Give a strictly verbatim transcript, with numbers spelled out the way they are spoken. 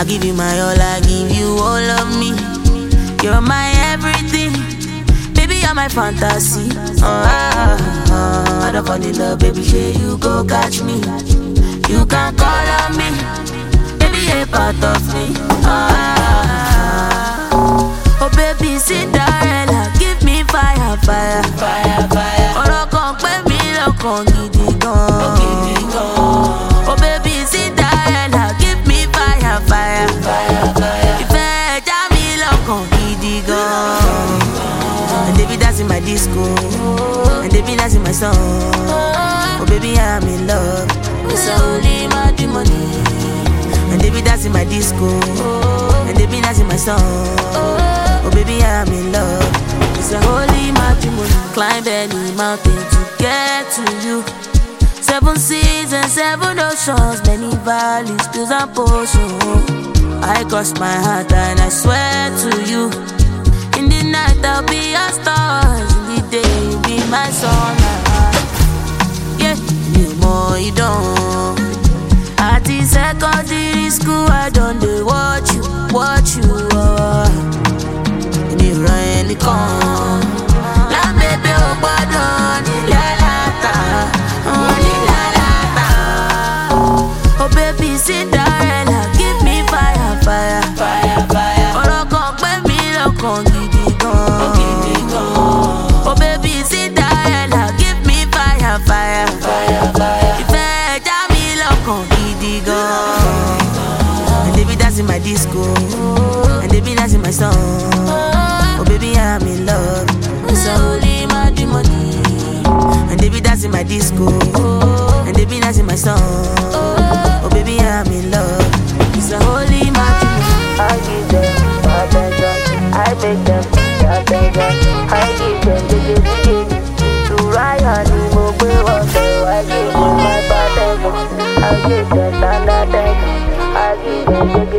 I give you my all, I give you all of me. You're my everything, baby, you're my fantasy. Uh, uh, uh, I don't fall in love, baby, say you go catch me. You can call on me, baby, a part of me. Uh, oh, baby, Cinderella, give me fire, fire, fire, fire. Oh, come pay me, come gidi gan. Oh, baby, Cinderella, give me fire, fire, fire, fire. If I jam me, come gidi gan. And they be dancing my disco, and they be dancing my song. Oh, baby, I'm in love. It's only matrimony. And they be dancing my disco, and they be dancing my song. Oh, baby, I'm in love. It's a holy matrimony. Climb any mountain to get to you. Seven seas and seven oceans, many valleys, hills and portions. I cross my heart and I swear to you. In the night I'll be your stars, in the day you'll be my sun. Yeah, you more you don't. At the secondary school I don't dey watch you, watch you. Oh. You run the con. La baby oh pardon, la la ta, oh la la ta. Oh baby Cinderella, give me fire, fire, fire, fire. Oh come pay me, come gidi gan. Oh baby Cinderella, give me fire, fire, fire, fire. If I jam me, come gidi gan. And they be dancing my disco, and they be dancing my song. Oh baby, I'm in love. It's a holy matrimony. And they be dancing my disco, and they be dancing my song. Oh baby, I'm in love. It's a holy matrimony. I give them attention, I make them attention. I give them the dedication to Ryan, move water. I give them my attention, I give them attention, I give them